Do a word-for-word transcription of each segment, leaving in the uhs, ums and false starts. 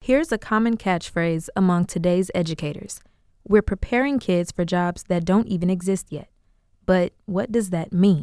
Here's a common catchphrase among today's educators. We're preparing kids for jobs that don't even exist yet. But what does that mean?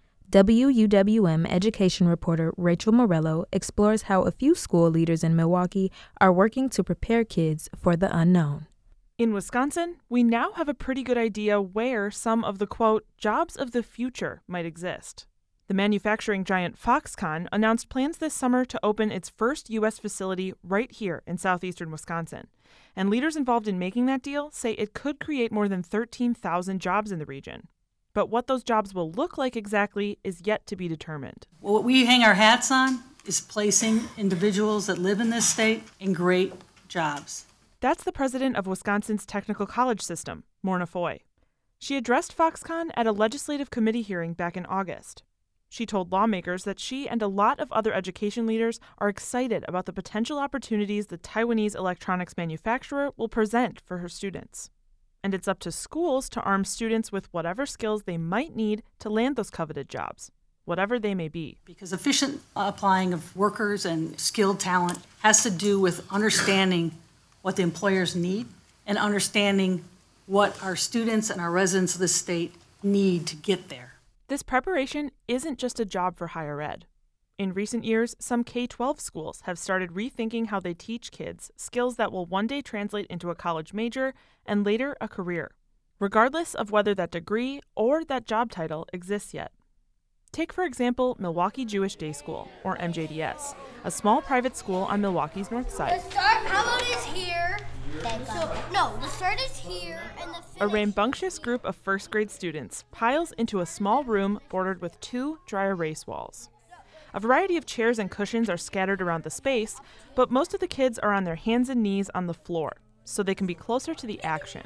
W U W M education reporter Rachel Morello explores how a few school leaders in Milwaukee are working to prepare kids for the unknown. In Wisconsin, we now have a pretty good idea where some of the, quote, jobs of the future might exist. The manufacturing giant Foxconn announced plans this summer to open its first U S facility right here in southeastern Wisconsin. And leaders involved in making that deal say it could create more than thirteen thousand jobs in the region. But what those jobs will look like exactly is yet to be determined. Well, what we hang our hats on is placing individuals that live in this state in great jobs. That's the president of Wisconsin's technical college system, Morna Foy. She addressed Foxconn at a legislative committee hearing back in August. She told lawmakers that she and a lot of other education leaders are excited about the potential opportunities the Taiwanese electronics manufacturer will present for her students. And it's up to schools to arm students with whatever skills they might need to land those coveted jobs, whatever they may be. Because efficient applying of workers and skilled talent has to do with understanding what the employers need and understanding what our students and our residents of the state need to get there. This preparation isn't just a job for higher ed. In recent years, some K twelve schools have started rethinking how they teach kids skills that will one day translate into a college major and later a career, regardless of whether that degree or that job title exists yet. Take, for example, Milwaukee Jewish Day School, or M J D S, a small private school on Milwaukee's north side. The start, how about is here? So, no, the start is here, and the finish. A rambunctious group of first grade students piles into a small room bordered with two dry erase walls. A variety of chairs and cushions are scattered around the space, but most of the kids are on their hands and knees on the floor, so they can be closer to the action.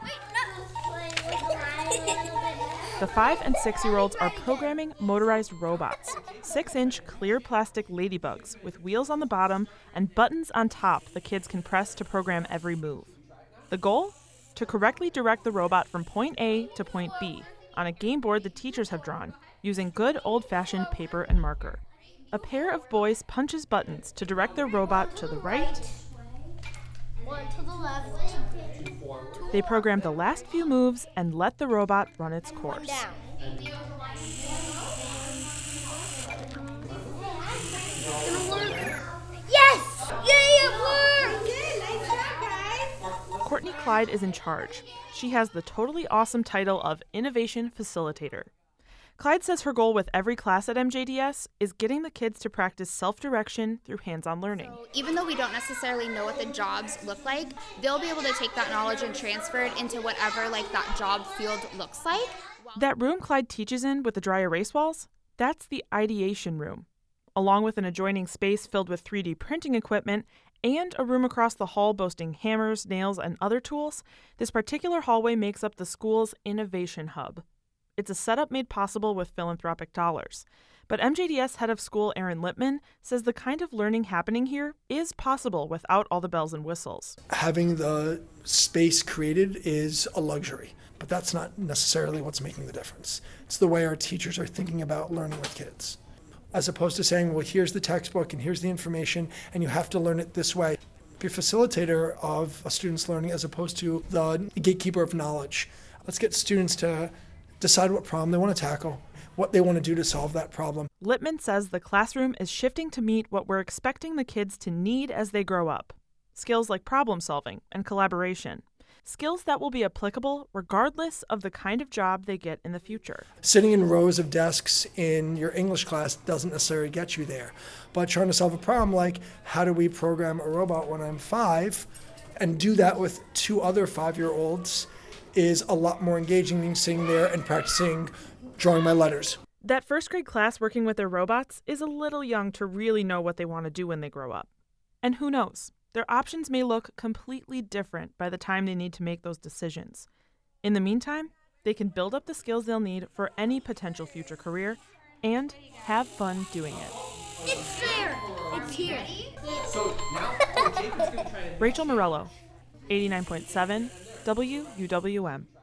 The five and six-year-olds are programming motorized robots, six-inch clear plastic ladybugs with wheels on the bottom and buttons on top the kids can press to program every move. The goal? To correctly direct the robot from point A to point B on a game board the teachers have drawn using good old-fashioned paper and marker. A pair of boys punches buttons to direct their robot to the right. One to the left. They program the last few moves and let the robot run its course. Down. Yes! Yay, it worked! Nice job, guys! Courtney Clyde is in charge. She has the totally awesome title of Innovation Facilitator. Clyde says her goal with every class at M J D S is getting the kids to practice self-direction through hands-on learning. So even though we don't necessarily know what the jobs look like, they'll be able to take that knowledge and transfer it into whatever like that job field looks like. That room Clyde teaches in with the dry erase walls, that's the ideation room. Along with an adjoining space filled with three D printing equipment and a room across the hall boasting hammers, nails, and other tools, this particular hallway makes up the school's innovation hub. It's a setup made possible with philanthropic dollars. But M J D S head of school Aaron Lippman says the kind of learning happening here is possible without all the bells and whistles. Having the space created is a luxury, but that's not necessarily what's making the difference. It's the way our teachers are thinking about learning with kids. As opposed to saying, well, here's the textbook and here's the information and you have to learn it this way. Be a facilitator of a student's learning as opposed to the gatekeeper of knowledge. Let's get students to decide what problem they want to tackle, what they want to do to solve that problem. Lippman says the classroom is shifting to meet what we're expecting the kids to need as they grow up. Skills like problem solving and collaboration. Skills that will be applicable regardless of the kind of job they get in the future. Sitting in rows of desks in your English class doesn't necessarily get you there. But trying to solve a problem like, how do we program a robot when I'm five, and do that with two other five-year-olds is a lot more engaging than sitting there and practicing drawing my letters. That first grade class working with their robots is a little young to really know what they want to do when they grow up. And who knows? Their options may look completely different by the time they need to make those decisions. In the meantime, they can build up the skills they'll need for any potential future career and have fun doing it. It's there! It's here. So now, Jacob's going to try and... Rachel Morello, eighty-nine point seven W U W M.